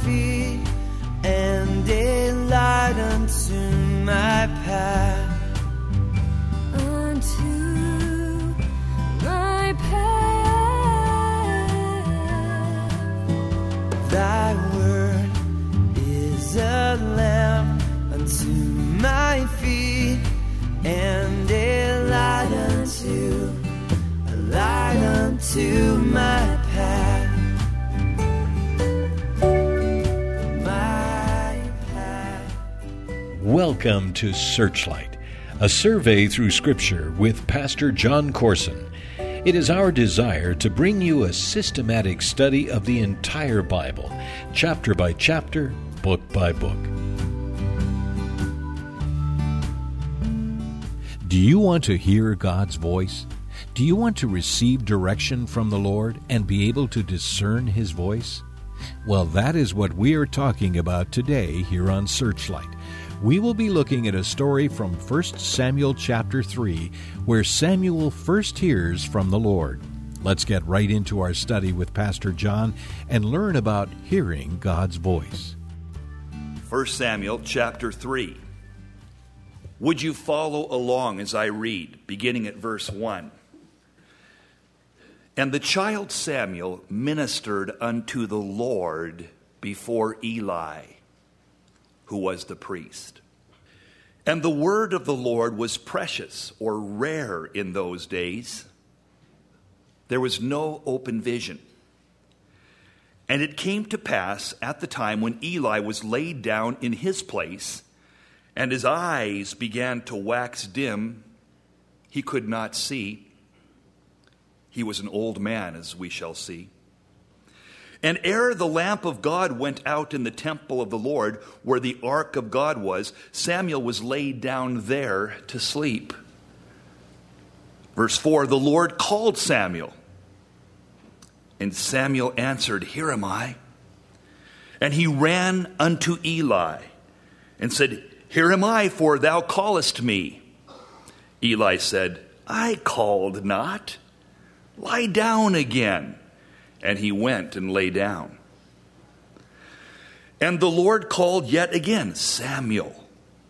feet and a light unto my path. Unto my path. Thy word is a lamp unto my feet and a light unto my path. Welcome to Searchlight, a survey through Scripture with Pastor John Corson. It is our desire to bring you a systematic study of the entire Bible, chapter by chapter, book by book. Do you want to hear God's voice? Do you want to receive direction from the Lord and be able to discern His voice? Well, that is what we are talking about today here on Searchlight. We will be looking at a story from 1 Samuel chapter 3, where Samuel first hears from the Lord. Let's get right into our study with Pastor John and learn about hearing God's voice. 1 Samuel chapter 3. Would you follow along as I read, beginning at verse 1? And the child Samuel ministered unto the Lord before Eli, who was the priest. And the word of the Lord was precious or rare in those days. There was no open vision. And it came to pass at the time when Eli was laid down in his place, and his eyes began to wax dim, he could not see. He was an old man, as we shall see. And ere the lamp of God went out in the temple of the Lord, where the ark of God was, Samuel was laid down there to sleep. Verse 4, the Lord called Samuel. And Samuel answered, Here am I. And he ran unto Eli and said, Here am I, for thou callest me. Eli said, I called not. Lie down again. And he went and lay down. And the Lord called yet again, Samuel.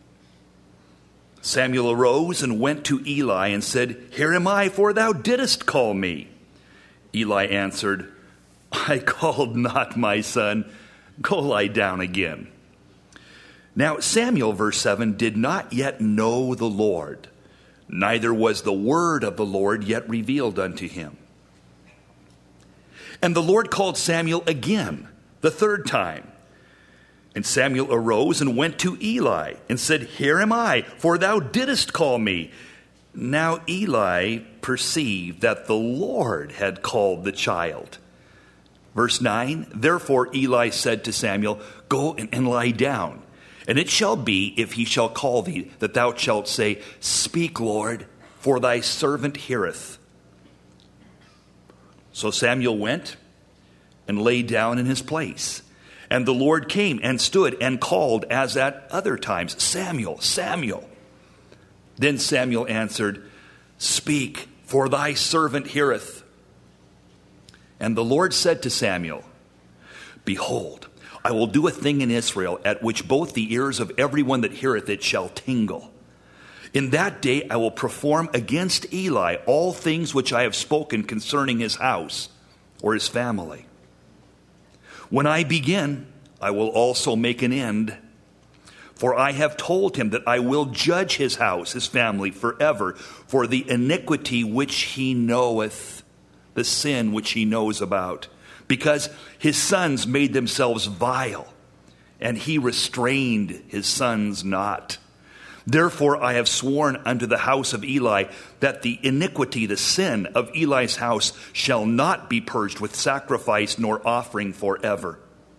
Samuel arose and went to Eli and said, Here am I, for thou didst call me. Eli answered, I called not, my son. Go lie down again. Now Samuel, verse 7, did not yet know the Lord, neither was the word of the Lord yet revealed unto him. And the Lord called Samuel again, the third time. And Samuel arose and went to Eli and said, Here am I, for thou didst call me. Now Eli perceived that the Lord had called the child. Verse 9, Therefore Eli said to Samuel, Go and lie down. And it shall be, if he shall call thee, that thou shalt say, Speak, Lord, for thy servant heareth. So Samuel went and lay down in his place. And the Lord came and stood and called as at other times, Samuel, Samuel. Then Samuel answered, Speak, for thy servant heareth. And the Lord said to Samuel, Behold, I will do a thing in Israel at which both the ears of everyone that heareth it shall tingle. In that day I will perform against Eli all things which I have spoken concerning his house or his family. When I begin, I will also make an end. For I have told him that I will judge his house, his family, forever, for the iniquity which he knoweth, the sin which he knows about, because his sons made themselves vile, and he restrained his sons not. Therefore I have sworn unto the house of Eli that the iniquity, the sin of Eli's house shall not be purged with sacrifice nor offering forever.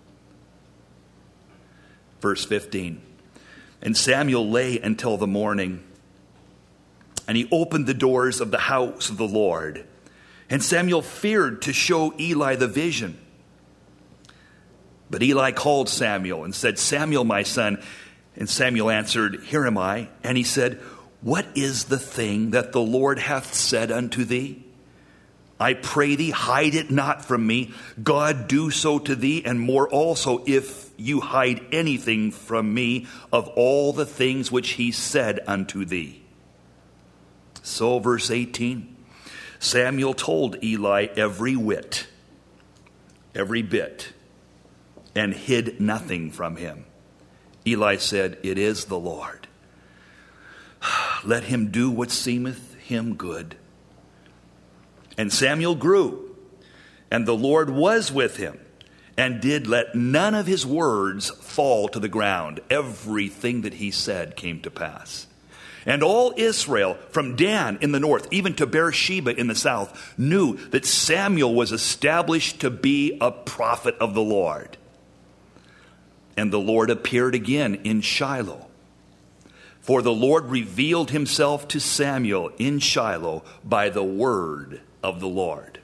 Verse 15. And Samuel lay until the morning, and he opened the doors of the house of the Lord. And Samuel feared to show Eli the vision. But Eli called Samuel and said, Samuel, my son. And Samuel answered, Here am I. And he said, What is the thing that the Lord hath said unto thee? I pray thee, hide it not from me. God do so to thee, and more also, if you hide anything from me of all the things which he said unto thee. So, verse 18, Samuel told Eli every whit, every bit, and hid nothing from him. Eli said, it is the Lord. Let him do what seemeth him good. And Samuel grew, and the Lord was with him, and did let none of his words fall to the ground. Everything that he said came to pass. And all Israel, from Dan in the north, even to Beersheba in the south, knew that Samuel was established to be a prophet of the Lord. And the Lord appeared again in Shiloh. For the Lord revealed himself to Samuel in Shiloh by the word of the Lord.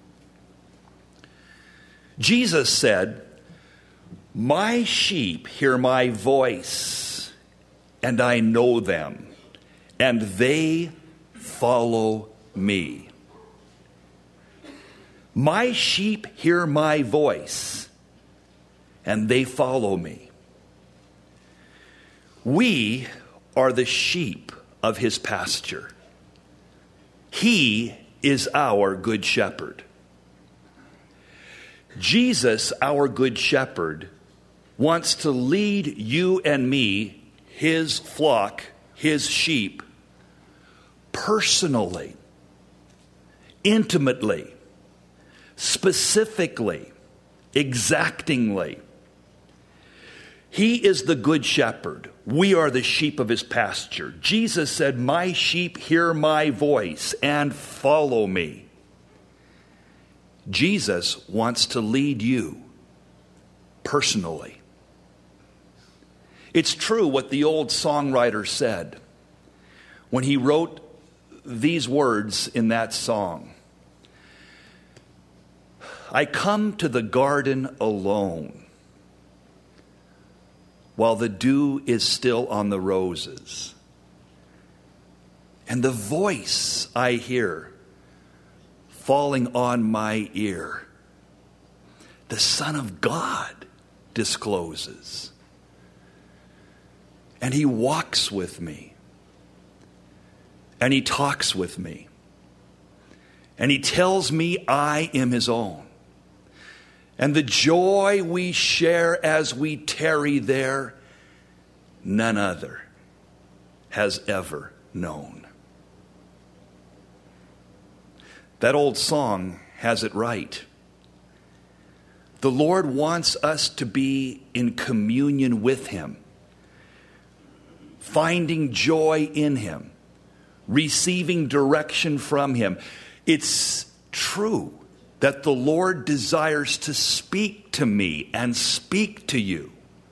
Jesus said, my sheep hear my voice, and I know them, and they follow me. My sheep hear my voice, and they follow me. We are the sheep of his pasture. He is our good shepherd. Jesus, our good shepherd, wants to lead you and me, his flock, his sheep, personally, intimately, specifically, exactingly. He is the good shepherd. We are the sheep of his pasture. Jesus said, my sheep hear my voice and follow me. Jesus wants to lead you personally. It's true what the old songwriter said when he wrote these words in that song. I come to the garden alone, while the dew is still on the roses. And the voice I hear falling on my ear, the Son of God discloses. And he walks with me. And he talks with me. And he tells me I am his own. And the joy we share as we tarry there, none other has ever known. That old song has it right. The Lord wants us to be in communion with him, finding joy in him, receiving direction from him. It's true that the Lord desires to speak to me and speak to you.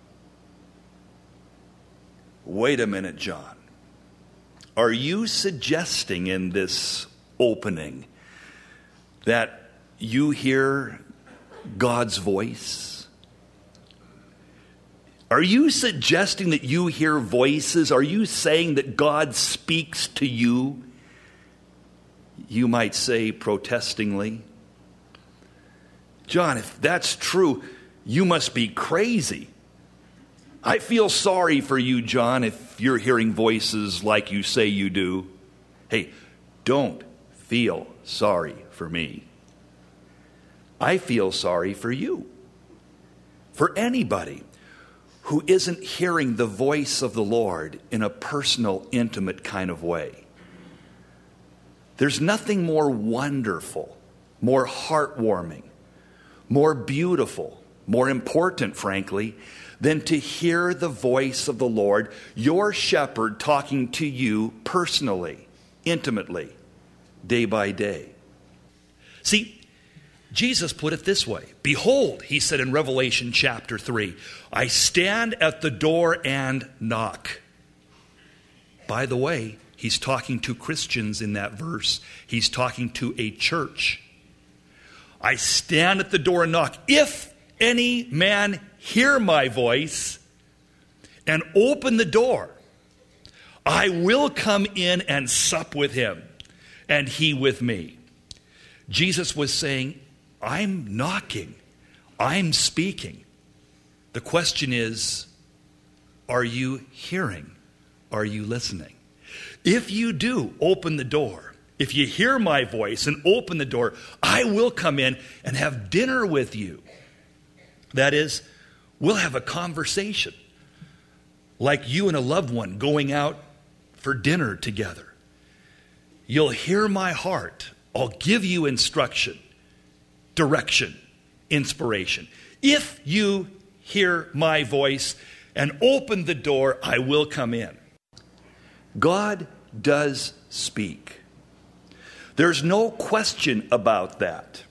Wait a minute, John. Are you suggesting in this opening that you hear God's voice? Are you suggesting that you hear voices? Are you saying that God speaks to you? You might say protestingly, John, if that's true, you must be crazy. I feel sorry for you, John, if you're hearing voices like you say you do. Hey, don't feel sorry for me. I feel sorry for you. For anybody who isn't hearing the voice of the Lord in a personal, intimate kind of way. There's nothing more wonderful, more heartwarming, more beautiful, more important, frankly, than to hear the voice of the Lord, your shepherd, talking to you personally, intimately, day by day. See, Jesus put it this way. Behold, he said in Revelation chapter 3, I stand at the door and knock. By the way, he's talking to Christians in that verse. He's talking to a church. I stand at the door and knock. If any man hear my voice and open the door, I will come in and sup with him, and he with me. Jesus was saying, I'm knocking. I'm speaking. The question is, are you hearing? Are you listening? If you do, open the door. If you hear my voice and open the door, I will come in and have dinner with you. That is, we'll have a conversation like you and a loved one going out for dinner together. You'll hear my heart. I'll give you instruction, direction, inspiration. If you hear my voice and open the door, I will come in. God does speak. There's no question about that.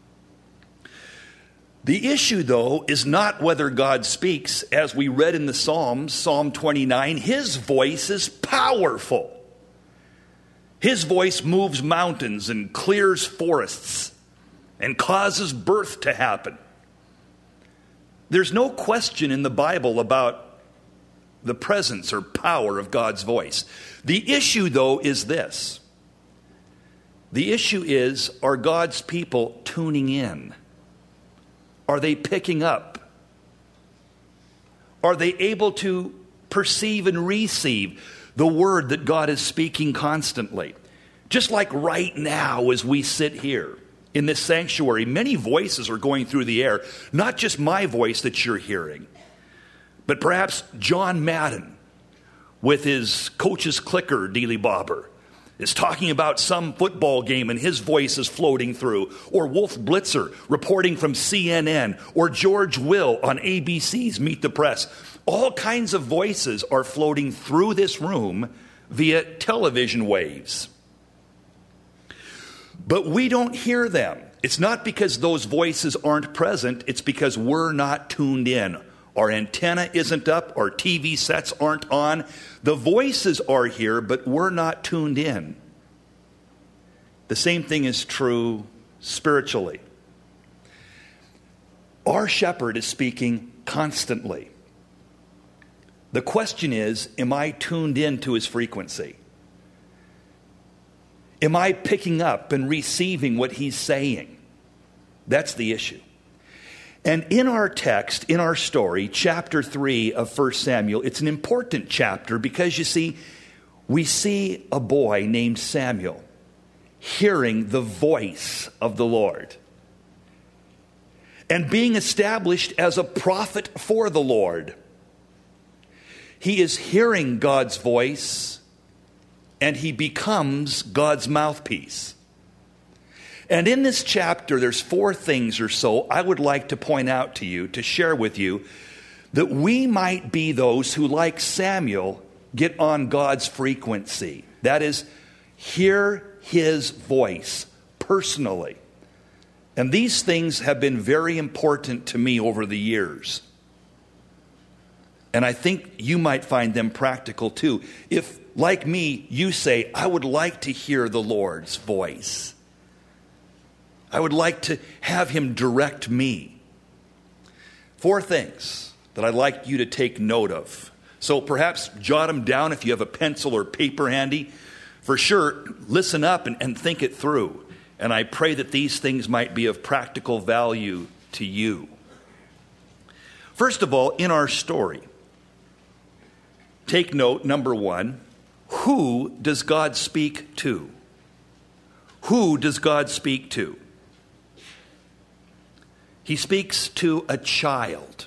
The issue, though, is not whether God speaks. As we read in the Psalms, Psalm 29, his voice is powerful. His voice moves mountains and clears forests and causes birth to happen. There's no question in the Bible about the presence or power of God's voice. The issue, though, is this. The issue is, are God's people tuning in? Are they picking up? Are they able to perceive and receive the word that God is speaking constantly? Just like right now as we sit here in this sanctuary, many voices are going through the air. Not just my voice that you're hearing, but perhaps John Madden with his coach's clicker, Dealey Bobber, is talking about some football game and his voice is floating through. Or Wolf Blitzer reporting from CNN. Or George Will on ABC's Meet the Press. All kinds of voices are floating through this room via television waves. But we don't hear them. It's not because those voices aren't present. It's because we're not tuned in. Our antenna isn't up. Our TV sets aren't on. The voices are here, but we're not tuned in. The same thing is true spiritually. Our shepherd is speaking constantly. The question is, am I tuned in to his frequency? Am I picking up and receiving what he's saying? That's the issue. And in our text, in our story, chapter 3 of 1 Samuel, it's an important chapter because, you see, we see a boy named Samuel hearing the voice of the Lord and being established as a prophet for the Lord. He is hearing God's voice and he becomes God's mouthpiece. And in this chapter, there's 4 things or so I would like to point out to you, to share with you, that we might be those who, like Samuel, get on God's frequency. That is, hear his voice personally. And these things have been very important to me over the years. And I think you might find them practical too. If, like me, you say, I would like to hear the Lord's voice. I would like to have him direct me. 4 things that I'd like you to take note of. So perhaps jot them down if you have a pencil or paper handy. For sure, listen up and think it through. And I pray that these things might be of practical value to you. First of all, in our story, take note, number 1, who does God speak to? Who does God speak to? He speaks to a child.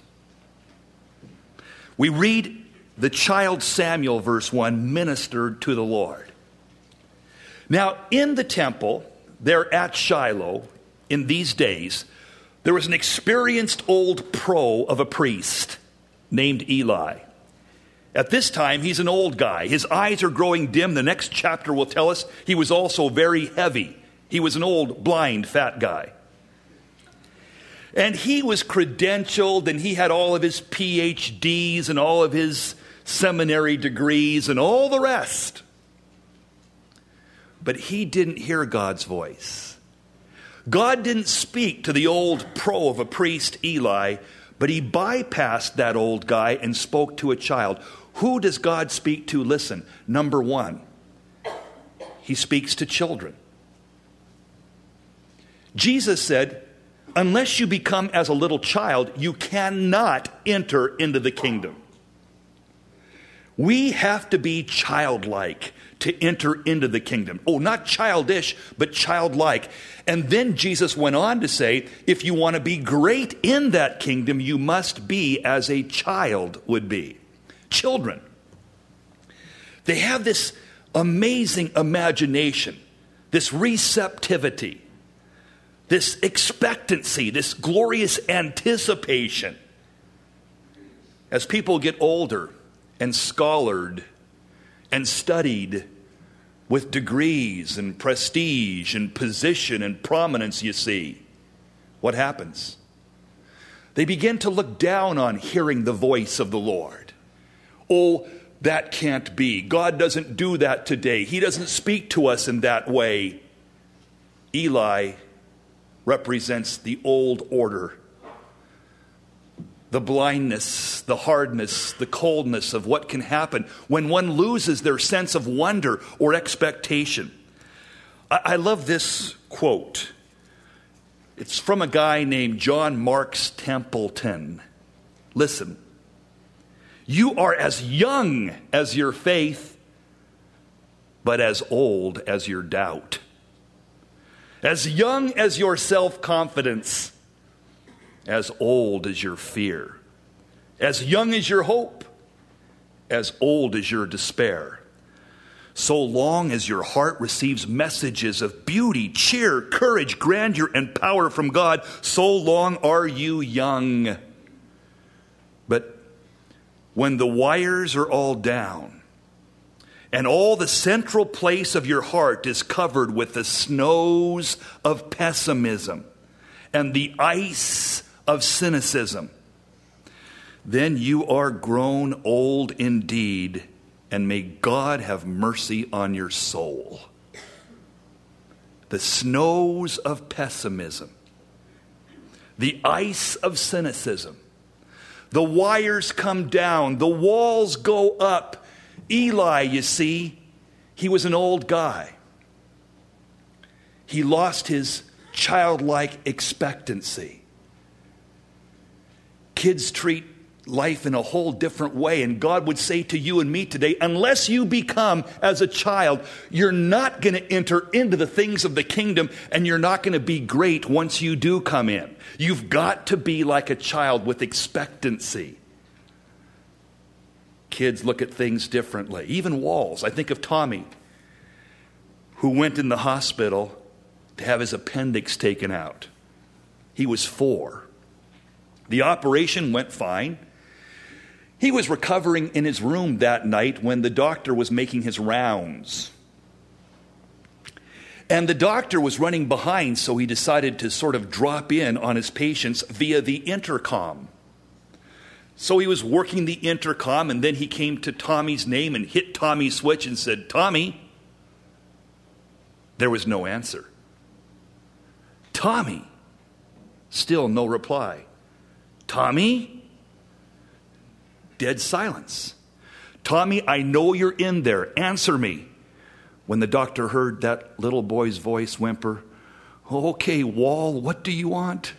We read the child Samuel, verse 1, ministered to the Lord. Now, in the temple, there at Shiloh, in these days, there was an experienced old pro of a priest named Eli. At this time, he's an old guy. His eyes are growing dim. The next chapter will tell us he was also very heavy. He was an old, blind, fat guy. And he was credentialed, and he had all of his PhDs and all of his seminary degrees and all the rest. But he didn't hear God's voice. God didn't speak to the old pro of a priest, Eli, but he bypassed that old guy and spoke to a child. Who does God speak to? Listen, number 1, he speaks to children. Jesus said, unless you become as a little child, you cannot enter into the kingdom. We have to be childlike to enter into the kingdom. Oh, not childish, but childlike. And then Jesus went on to say, if you want to be great in that kingdom, you must be as a child would be. Children, they have this amazing imagination, this receptivity, this expectancy, this glorious anticipation. As people get older and scholared and studied with degrees and prestige and position and prominence, you see, what happens? They begin to look down on hearing the voice of the Lord. Oh, that can't be. God doesn't do that today. He doesn't speak to us in that way. Eli represents the old order. The blindness, the hardness, the coldness of what can happen when one loses their sense of wonder or expectation. I love this quote. It's from a guy named John Marks Templeton. Listen. You are as young as your faith, but as old as your doubt. As young as your self-confidence, as old as your fear. As young as your hope, as old as your despair. So long as your heart receives messages of beauty, cheer, courage, grandeur, and power from God, so long are you young. But when the wires are all down, and all the central place of your heart is covered with the snows of pessimism and the ice of cynicism, then you are grown old indeed, and may God have mercy on your soul. The snows of pessimism, the ice of cynicism, the wires come down, the walls go up. Eli, you see, he was an old guy. He lost his childlike expectancy. Kids treat life in a whole different way, and God would say to you and me today, unless you become as a child, you're not going to enter into the things of the kingdom, and you're not going to be great once you do come in. You've got to be like a child with expectancy. Kids look at things differently, even walls. I think of Tommy, who went in the hospital to have his appendix taken out. He was 4. The operation went fine. He was recovering in his room that night when the doctor was making his rounds. And the doctor was running behind, so he decided to sort of drop in on his patients via the intercom. So he was working the intercom, and then he came to Tommy's name and hit Tommy's switch and said, "Tommy." There was no answer. "Tommy." Still no reply. "Tommy?" Dead silence. "Tommy, I know you're in there. Answer me." When the doctor heard that little boy's voice whimper, "Okay, Wall, what do you want?"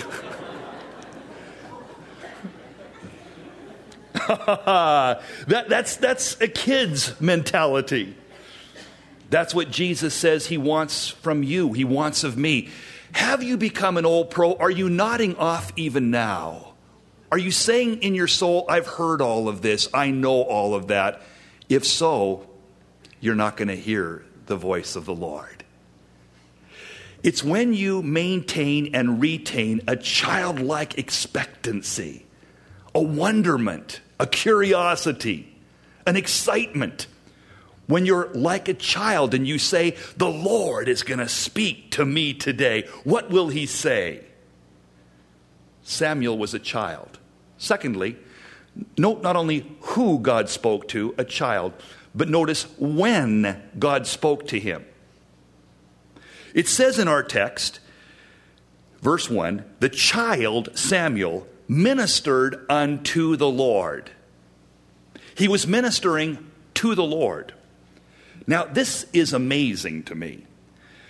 That's a kid's mentality. That's what Jesus says he wants from you. He wants of me. Have you become an old pro? Are you nodding off even now? Are you saying in your soul, I've heard all of this, I know all of that? If so, you're not going to hear the voice of the Lord. It's when you maintain and retain a childlike expectancy, a wonderment, a curiosity, an excitement. When you're like a child and you say, the Lord is going to speak to me today. What will he say? Samuel was a child. Secondly, note not only who God spoke to, a child, but notice when God spoke to him. It says in our text, verse 1, the child Samuel ministered unto the Lord. He was ministering to the Lord. Now, this is amazing to me.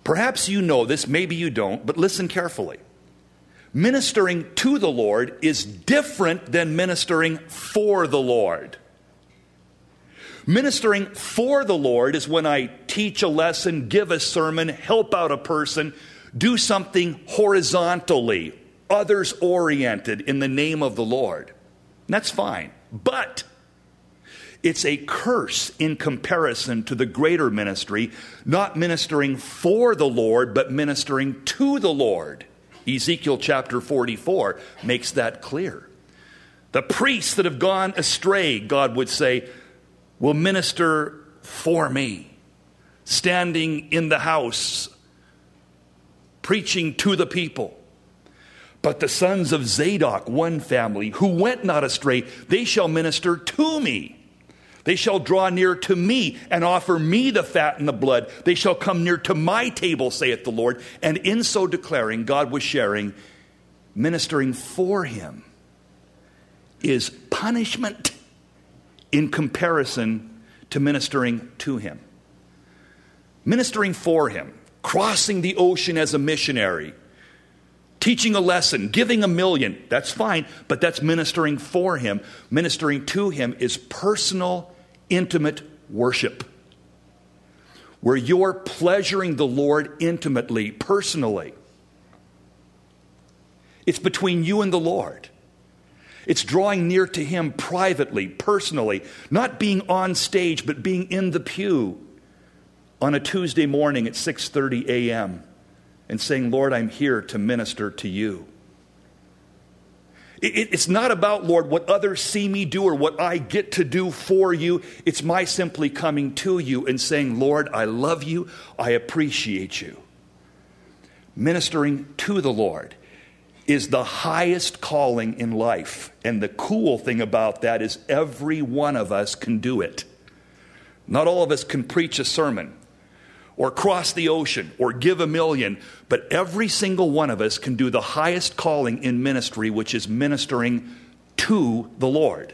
Perhaps you know this, maybe you don't, but listen carefully. Ministering to the Lord is different than ministering for the Lord. Ministering for the Lord is when I teach a lesson, give a sermon, help out a person, do something horizontally, others-oriented in the name of the Lord. And that's fine. But it's a curse in comparison to the greater ministry, not ministering for the Lord, but ministering to the Lord. Ezekiel chapter 44 makes that clear. The priests that have gone astray, God would say, will minister for me, standing in the house, preaching to the people. But the sons of Zadok, one family, who went not astray, they shall minister to me. They shall draw near to me and offer me the fat and the blood. They shall come near to my table, saith the Lord. And in so declaring, God was sharing, ministering for him is punishment in comparison to ministering to him. Ministering for him, crossing the ocean as a missionary, teaching a lesson, giving $1 million, that's fine, but that's ministering for him. Ministering to him is personal, intimate worship, where you're pleasuring the Lord intimately, personally. It's between you and the Lord. It's drawing near to him privately, personally, not being on stage, but being in the pew on a Tuesday morning at 6:30 a.m. and saying, Lord, I'm here to minister to you. It's not about, Lord, what others see me do or what I get to do for you. It's my simply coming to you and saying, Lord, I love you. I appreciate you. Ministering to the Lord is the highest calling in life. And the cool thing about that is every one of us can do it. Not all of us can preach a sermon or cross the ocean, or give $1 million. But every single one of us can do the highest calling in ministry, which is ministering to the Lord.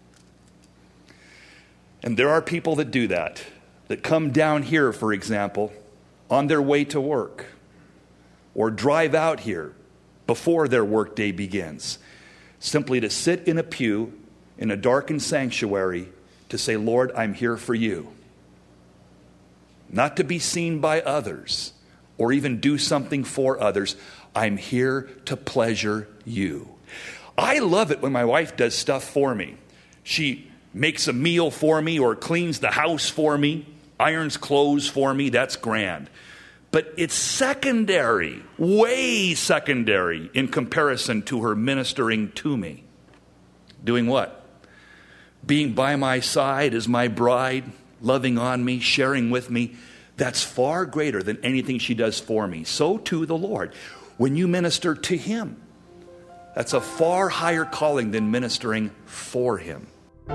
And there are people that do that come down here, for example, on their way to work, or drive out here before their workday begins, simply to sit in a pew in a darkened sanctuary to say, Lord, I'm here for you. Not to be seen by others or even do something for others. I'm here to pleasure you. I love it when my wife does stuff for me. She makes a meal for me or cleans the house for me, irons clothes for me. That's grand. But it's secondary, way secondary in comparison to her ministering to me. Doing what? Being by my side as my bride, loving on me, sharing with me. That's far greater than anything she does for me. So too the Lord. When you minister to him, that's a far higher calling than ministering for him.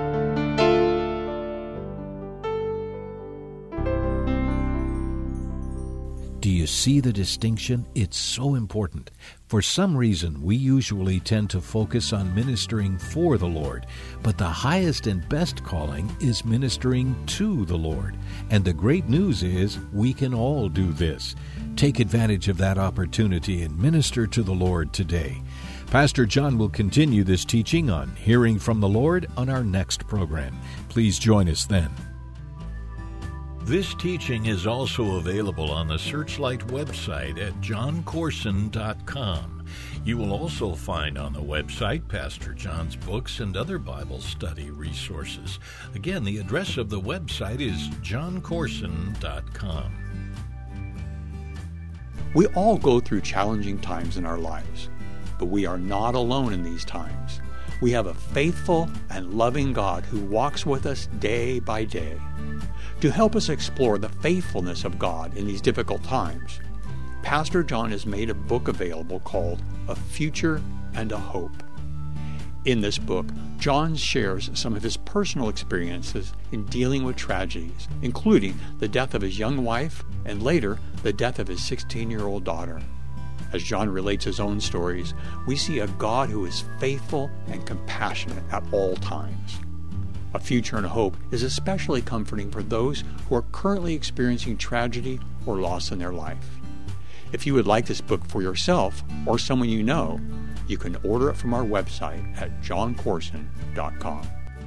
Do you see the distinction? It's so important. For some reason, we usually tend to focus on ministering for the Lord, but the highest and best calling is ministering to the Lord. And the great news is we can all do this. Take advantage of that opportunity and minister to the Lord today. Pastor John will continue this teaching on hearing from the Lord on our next program. Please join us then. This teaching is also available on the Searchlight website at johncorson.com. You will also find on the website Pastor John's books and other Bible study resources. Again, the address of the website is johncorson.com. We all go through challenging times in our lives, but we are not alone in these times. We have a faithful and loving God who walks with us day by day. To help us explore the faithfulness of God in these difficult times, Pastor John has made a book available called A Future and a Hope. In this book, John shares some of his personal experiences in dealing with tragedies, including the death of his young wife and later the death of his 16-year-old daughter. As John relates his own stories, we see a God who is faithful and compassionate at all times. A Future and a Hope is especially comforting for those who are currently experiencing tragedy or loss in their life. If you would like this book for yourself or someone you know, you can order it from our website at johncorson.com.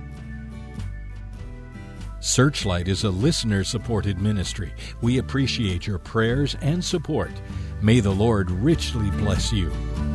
Searchlight is a listener-supported ministry. We appreciate your prayers and support. May the Lord richly bless you.